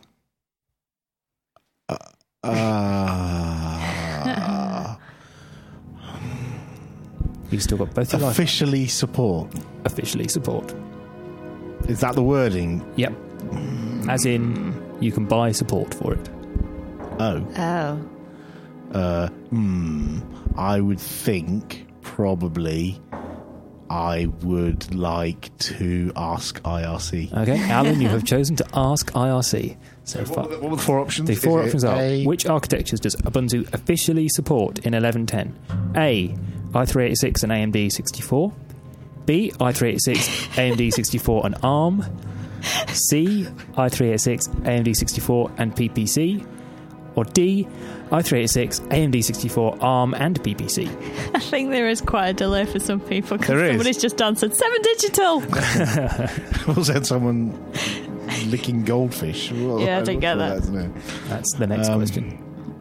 You've still got both your lifelines. Officially support. Officially support. Is that the wording? Yep. As in, you can buy support for it. Oh. Oh. I would think probably I would like to ask IRC. Okay, Alan, you have chosen to ask IRC. So far, What were the 4 options? the 4 Is it options are: A? which architectures does Ubuntu officially support in 11.10? A, i386 and AMD 64. B, i386, AMD 64 and ARM. C, i386, AMD 64 and PPC. Or D, i386, AMD 64, ARM, and BBC. I think there is quite a delay for some people because There is. somebody's just answered 7 digital. Also had someone licking goldfish. Well, Yeah, I didn't get that. Isn't it? That's the next question.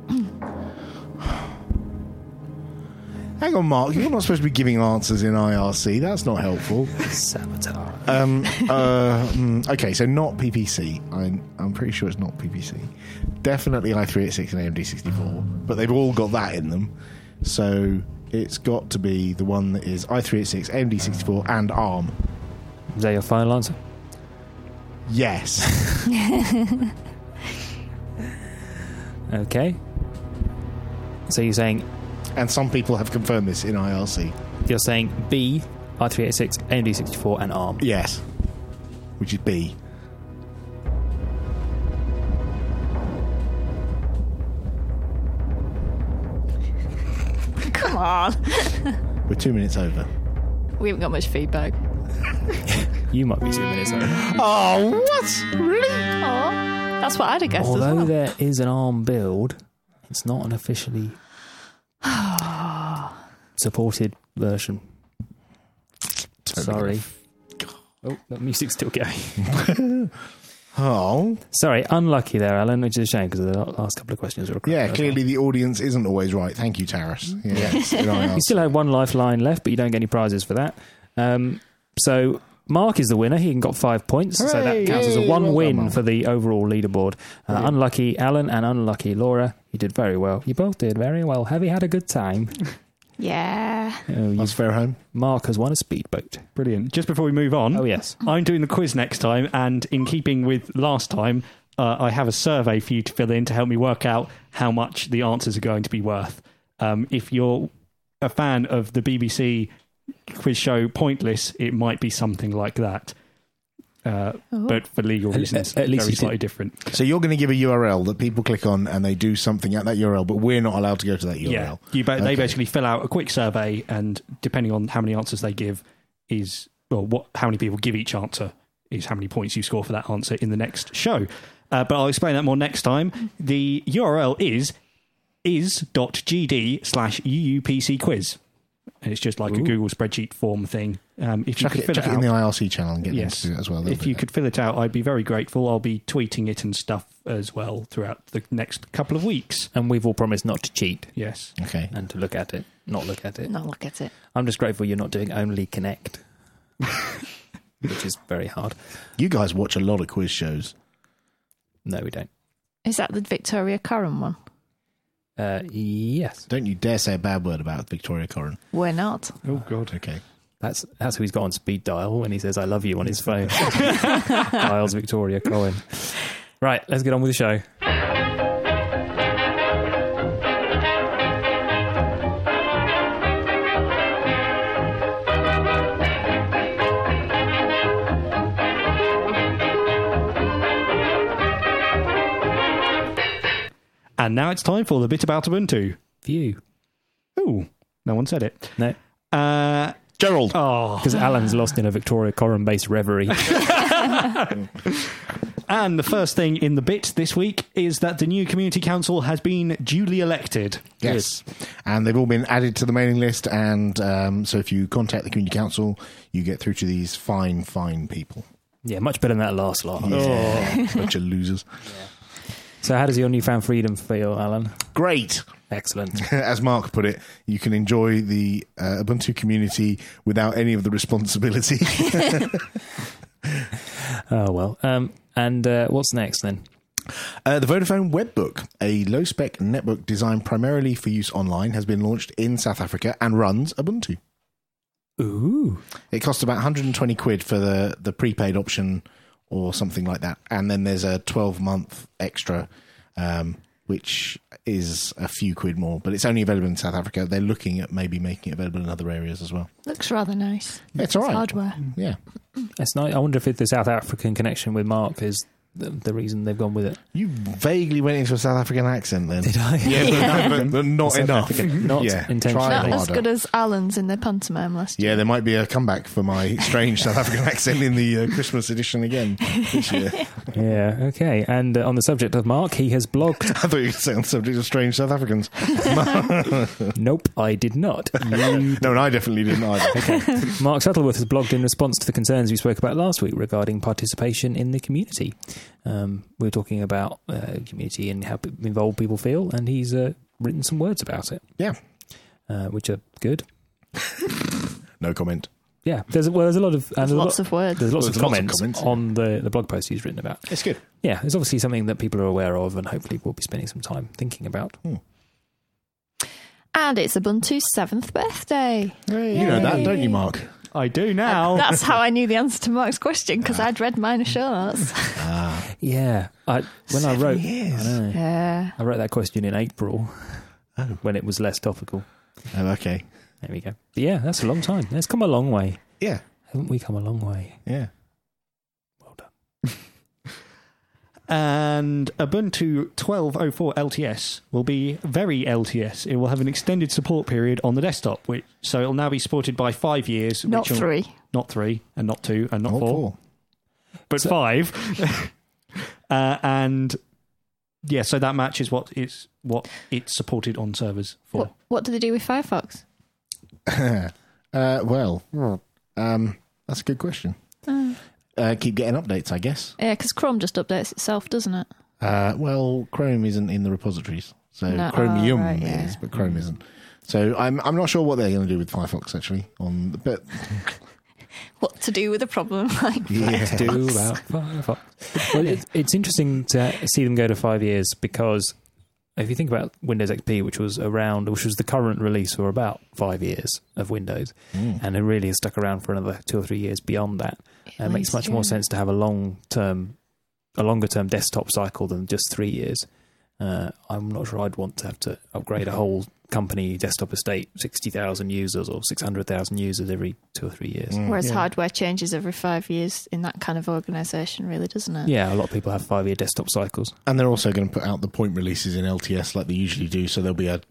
Hang on, Mark. You're not supposed to be giving answers in IRC. That's not helpful. Sabotage. Okay, so not PPC. I'm pretty sure it's not PPC. Definitely i386 and AMD 64, but they've all got that in them. So it's got to be the one that is i386, AMD 64, and ARM. Is that your final answer? Yes. Okay. So you're saying And some people have confirmed this in IRC. B, i386, AMD 64, and ARM. Yes. Which is B. Come on. We're 2 minutes over. We haven't got much feedback. You might be 2 minutes over. Oh, what? Really? Oh, that's what I'd have guessed Although as well. there is an ARM build, it's not an officially supported version. Sorry. Oh, that music's still going. Oh. Sorry, unlucky there, Alan, which is a shame because the last couple of questions were Yeah, correct. clearly the audience isn't always right. Thank you, Taras. Yes. in IRC. You still had one lifeline left, but you don't get any prizes for that. So Mark is the winner. He got 5 points, so that Hooray! counts as a Yay! one Well done, win Mark. for the overall leaderboard. Unlucky Alan and unlucky Laura. You did very well. You both did very well. Have you had a good time? Yeah. That's fair home. Mark has won a speedboat. Brilliant. Just before we move on, Oh, yes. I'm doing the quiz next time, and in keeping with last time, I have a survey for you to fill in to help me work out how much the answers are going to be worth. If you're a fan of the BBC quiz show Pointless, it might be something like that. But for legal reasons, at least very you slightly did- different. So you're going to give a URL that people click on and they do something at that URL, but we're not allowed to go to that URL. Yeah, they Okay. basically fill out a quick survey, and depending on how many answers they give, how many people give each answer is how many points you score for that answer in the next show. But I'll explain that more next time. The URL is.gd/UUPC quiz. And it's just like a Google spreadsheet form thing. If you Chuck could it fill it in out, the IRC channel and get them yes, to do it as well. if you could fill it out, I'd be very grateful. I'll be tweeting it and stuff as well throughout the next couple of weeks. And we've all promised not to cheat Yes. Okay. and to look at it, not look at it. Not look at it. I'm just grateful you're not doing only Connect, which is very hard. You guys watch a lot of quiz shows. No, we don't. Is that the Victoria Corrin one? Yes. Don't you dare say a bad word about Victoria Corrin. We're not. Oh, God. Okay. That's who he's got on speed dial when he says "I love you" on his phone. Dials Victoria Cohen. Right, let's get on with the show. And now it's time for the bit about Ubuntu. View. Ooh, no one said it. No, Gerald. Oh, because Alan's lost in a Victoria Coren-based reverie. and the first thing in the bit this week is that the new Community Council has been duly elected. Yes. And they've all been added to the mailing list. And so if you contact the Community Council, you get through to these fine, fine people. Yeah, much better than that last lot. Yeah. Bunch of losers. So how does your newfound freedom feel, Alan? Great. Excellent. As Mark put it, you can enjoy the Ubuntu community without any of the responsibility. Oh, well. And what's next then? The Vodafone Webbook, a low-spec netbook designed primarily for use online, has been launched in South Africa and runs Ubuntu. Ooh. It costs about 120 quid for the prepaid option or something like that. And then there's a 12-month extra, which is a few quid more. But it's only available in South Africa. They're looking at maybe making it available in other areas as well. Looks rather nice. It's all right. Hardware. Yeah. That's nice. I wonder if the South African connection with Mark is the reason they've gone with it. You vaguely went into a South African accent then. Did I? Yeah, but not South enough. African, not intentionally. Not Try as harder. good as Alan's in the pantomime last year. Yeah, there might be a comeback for my strange South African accent in the Christmas edition again this year. Yeah, okay. And on the subject of Mark, he has blogged... I thought you were saying on the subject of strange South Africans. Nope, I did not. You... No, and I definitely didn't either. Okay. Mark Shuttleworth has blogged in response to the concerns we spoke about last week regarding participation in the community. We were talking about community and how involved people feel, and he's written some words about it. Yeah. Which are good. No comment. Yeah, there's a lot of... There's lots of words. There's lots There's of lots of comments comments, on the blog post he's written about. It's good. Yeah, it's obviously something that people are aware of and hopefully we'll be spending some time thinking about. And it's Ubuntu's 7th birthday. You know that, don't you, Mark? I do now. That's how I knew the answer to Mark's question, because I'd read minor show notes. Yeah, when I wrote... years. I know. Yeah. I wrote that question in April when it was less topical. Oh, okay. There we go. But yeah, that's a long time. It's come a long way. Yeah. Haven't we come a long way? Yeah. Well done. And Ubuntu 12.04 LTS will be very LTS. It will have an extended support period on the desktop, so it will now be supported by 5 years. Not 3. Not 3, and not 2, and not All 4. But 5. And yeah, so that matches what it's supported on servers for. What do they do with Firefox? Well, that's a good question. Keep getting updates, I guess. Yeah, because Chrome just updates itself, doesn't it? Well, Chrome isn't in the reporitories, so No, Chromium right, yeah. is, but Chrome isn't. So I'm not sure what they're going to do with Firefox actually. But What to do with a problem like Yeah. Firefox? Do about Firefox. Well, it's interesting to see them go to 5 years because if you think about Windows XP, which was the current release for about 5 years of Windows, and it really has stuck around for another 2 or 3 years beyond that, it makes much more sense to have a longer term desktop cycle than just 3 years. I'm not sure I'd want to have to upgrade a whole company desktop estate, 60,000 users or 600,000 users every 2 or 3 years. Whereas hardware changes every 5 years in that kind of organisation, really, doesn't it? Yeah, a lot of people have 5 year desktop cycles. And they're also going to put out the point releases in LTS like they usually do. So there'll be a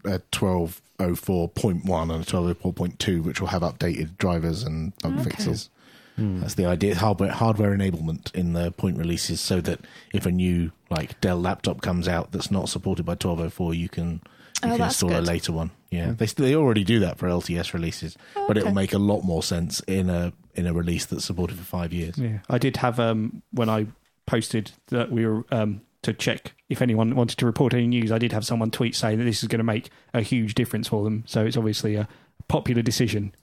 12.04.1 and a 12.04.2, which will have updated drivers and bug fixes. That's the idea. Hardware enablement in the point releases, so that if a new like Dell laptop comes out that's not supported by 12.04, you can install a later one. Yeah, they already do that for LTS releases, but it will make a lot more sense in a release that's supported for 5 years. Yeah, I did have when I posted that we were to check if anyone wanted to report any news. I did have someone tweet saying that this is going to make a huge difference for them. So it's obviously a popular decision.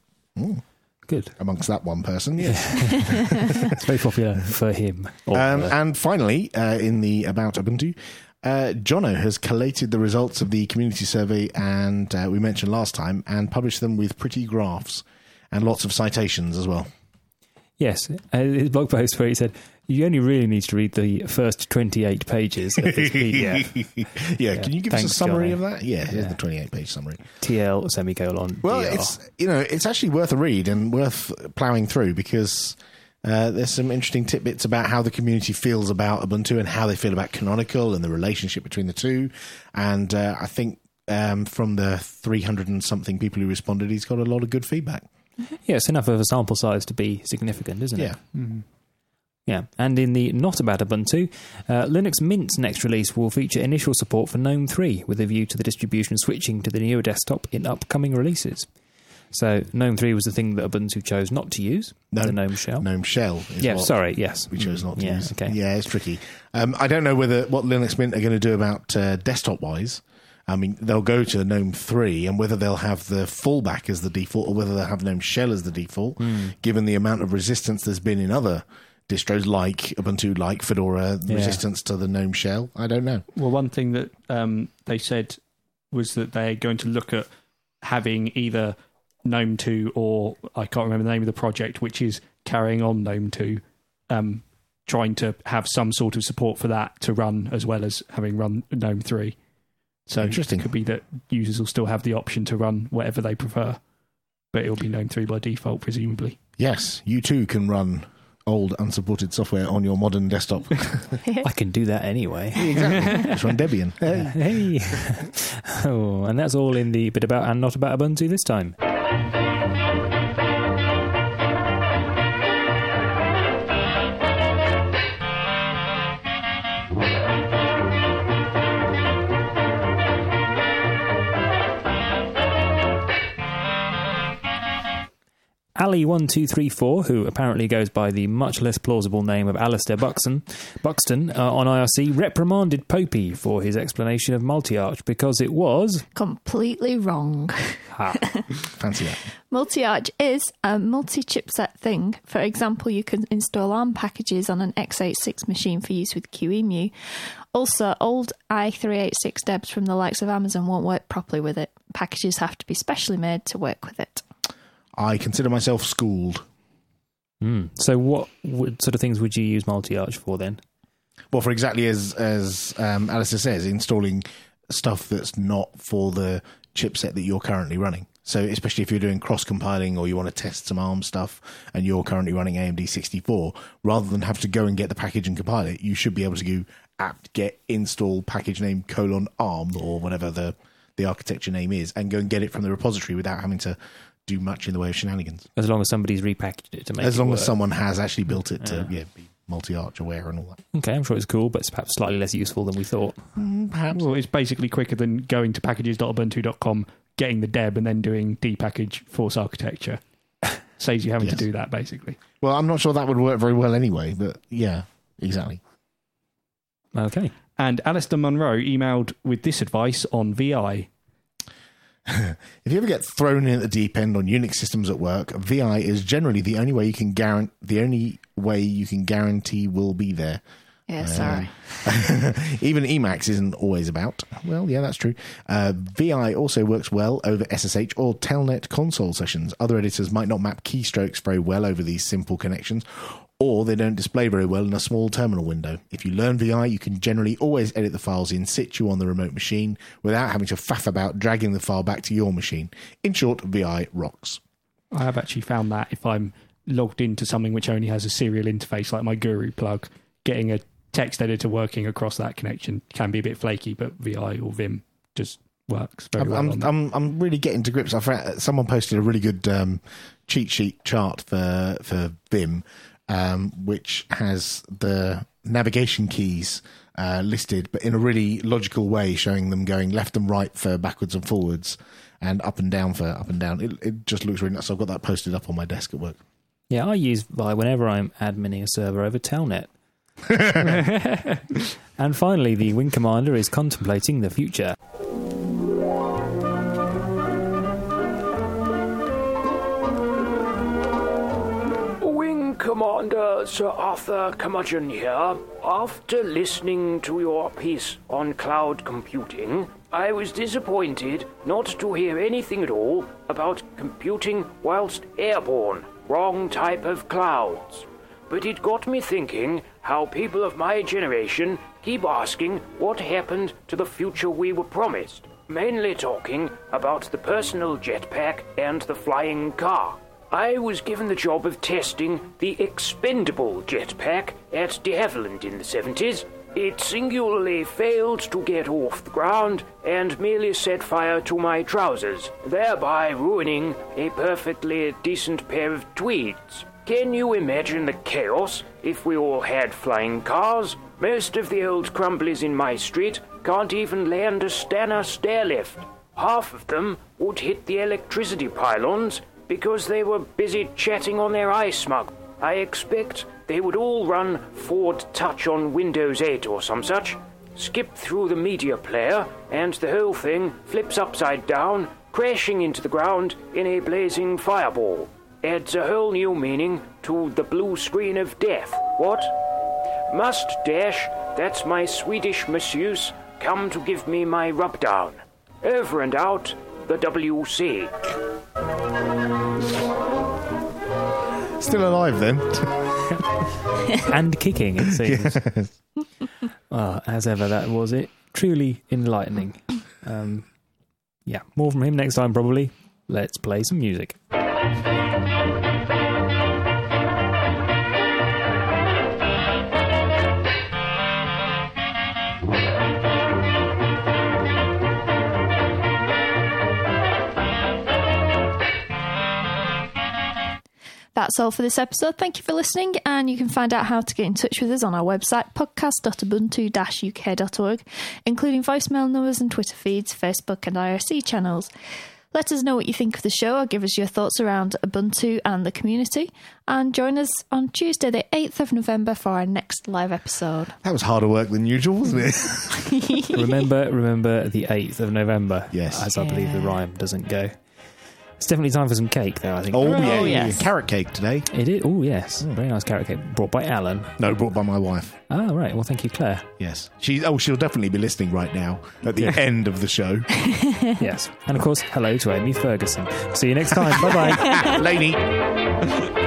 Good. Amongst that one person, yes. It's very popular for him. And finally, in the About Ubuntu, Jono has collated the results of the community survey, and we mentioned last time, and published them with pretty graphs and lots of citations as well. Yes, his blog post where he said, you only really need to read the first 28 pages of this PDF. Yeah, can you give us a summary Jono. of that? Yeah, here's the 28-page summary. TL semicolon. Well, DR. it's actually worth a read and worth ploughing through, because there's some interesting tidbits about how the community feels about Ubuntu and how they feel about Canonical and the relationship between the two. And I think from the 300 and something people who responded, he's got a lot of good feedback. Yeah, it's enough of a sample size to be significant, isn't it? Yeah. Mm-hmm. Yeah, and in the Not About Ubuntu, Linux Mint's next release will feature initial support for GNOME 3, with a view to the distribution switching to the newer desktop in upcoming releases. So GNOME 3 was the thing that Ubuntu chose not to use, the GNOME shell. GNOME shell is yes. we chose not to use. Okay. Yeah, it's tricky. I don't know what Linux Mint are going to do about desktop-wise. I mean, they'll go to GNOME 3, and whether they'll have the fallback as the default or whether they'll have GNOME shell as the default, given the amount of resistance there's been in other distros like Ubuntu, like Fedora, resistance to the GNOME shell. I don't know. Well, one thing that they said was that they're going to look at having either GNOME 2 or, I can't remember the name of the project, which is carrying on GNOME 2, trying to have some sort of support for that to run as well as having run GNOME 3. So Interesting. It could be that users will still have the option to run whatever they prefer, but it'll be GNOME 3 by default, presumably. Yes, you too can run old unsupported software on your modern desktop. I can do that anyway. Exactly. It's on Debian. Hey. Oh, and that's all in the bit about and not about Ubuntu this time. Ali1234, who apparently goes by the much less plausible name of Alistair Buxton on IRC, reprimanded Popey for his explanation of multi-arch because it was... completely wrong. Fancy that. Multi-arch is a multi-chipset thing. For example, you can install ARM packages on an x86 machine for use with QEMU. Also, old i386 debs from the likes of Amazon won't work properly with it. Packages have to be specially made to work with it. I consider myself schooled. So what sort of things would you use multi-arch for then? Well, for exactly as Alistair says, installing stuff that's not for the chipset that you're currently running. So especially if you're doing cross-compiling or you want to test some ARM stuff and you're currently running AMD 64, rather than have to go and get the package and compile it, you should be able to go apt-get install package name :ARM or whatever the architecture name is and go and get it from the repository without having to do much in the way of shenanigans. As long as somebody's repackaged it to make it work. As long as someone has actually built it to be multi-arch aware and all that. Okay, I'm sure it's cool, but it's perhaps slightly less useful than we thought. Perhaps. Well, it's basically quicker than going to packages.ubuntu.com, getting the deb, and then doing dpackage force architecture. Saves you having to do that, basically. Well, I'm not sure that would work very well anyway, but yeah, exactly. Okay. And Alistair Munro emailed with this advice on VI. If you ever get thrown in at the deep end on Unix systems at work, VI is generally the only way you can guarantee will be there. Yeah, sorry. Even Emacs isn't always about. Well, yeah, that's true. VI also works well over SSH or Telnet console sessions. Other editors might not map keystrokes very well over these simple connections, or they don't display very well in a small terminal window. If you learn VI, you can generally always edit the files in situ on the remote machine without having to faff about dragging the file back to your machine. In short, VI rocks. I have actually found that if I'm logged into something which only has a serial interface, like my Guru plug, getting a text editor working across that connection can be a bit flaky, but VI or Vim just works very well on that. I'm really getting to grips. Someone posted a really good cheat sheet chart for Vim, which has the navigation keys listed, but in a really logical way, showing them going left and right for backwards and forwards, and up and down for up and down. It just looks really nice. So I've got that posted up on my desk at work. Yeah, I use Vi whenever I'm adminning a server over Telnet. And finally, the Wing Commander is contemplating the future. Wing Commander Sir Arthur Curmudgeon here. After listening to your piece on cloud computing, I was disappointed not to hear anything at all about computing whilst airborne. Wrong type of clouds. But it got me thinking how people of my generation keep asking what happened to the future we were promised. Mainly talking about the personal jetpack and the flying car. I was given the job of testing the expendable jetpack at de Havilland in the 70s. It singularly failed to get off the ground and merely set fire to my trousers, thereby ruining a perfectly decent pair of tweeds. Can you imagine the chaos if we all had flying cars? Most of the old crumblies in my street can't even land a Stannah stairlift. Half of them would hit the electricity pylons because they were busy chatting on their iSmug. I expect they would all run Ford Touch on Windows 8 or some such, skip through the media player, and the whole thing flips upside down, crashing into the ground in a blazing fireball. Adds a whole new meaning to the blue screen of death. What? Must dash, that's my Swedish masseuse, come to give me my rub-down. Over and out, the WC. Still alive then. And kicking, it seems. Well, as ever, that was it. Truly enlightening. Yeah, more from him next time, probably. Let's play some music. that's all for this episode. Thank you for listening, and you can find out how to get in touch with us on our website, podcast.ubuntu-uk.org, including voicemail numbers and Twitter feeds, Facebook and IRC channels. Let us know what you think of the show, or give us your thoughts around Ubuntu and the community, and join us on Tuesday the 8th of November for our next live episode. That was harder work than usual, wasn't it? Remember the 8th of November. Yes. As I believe the rhyme doesn't go. It's definitely time for some cake, though, I think. Oh, yeah. yes. Carrot cake today. It is. Oh, yes. Very nice carrot cake. Brought by Alan. No, brought by my wife. Oh, right. Well, thank you, Claire. Yes. She'll definitely be listening right now at the end of the show. Yes. And, of course, hello to Amy Ferguson. See you next time. Bye-bye. Laney.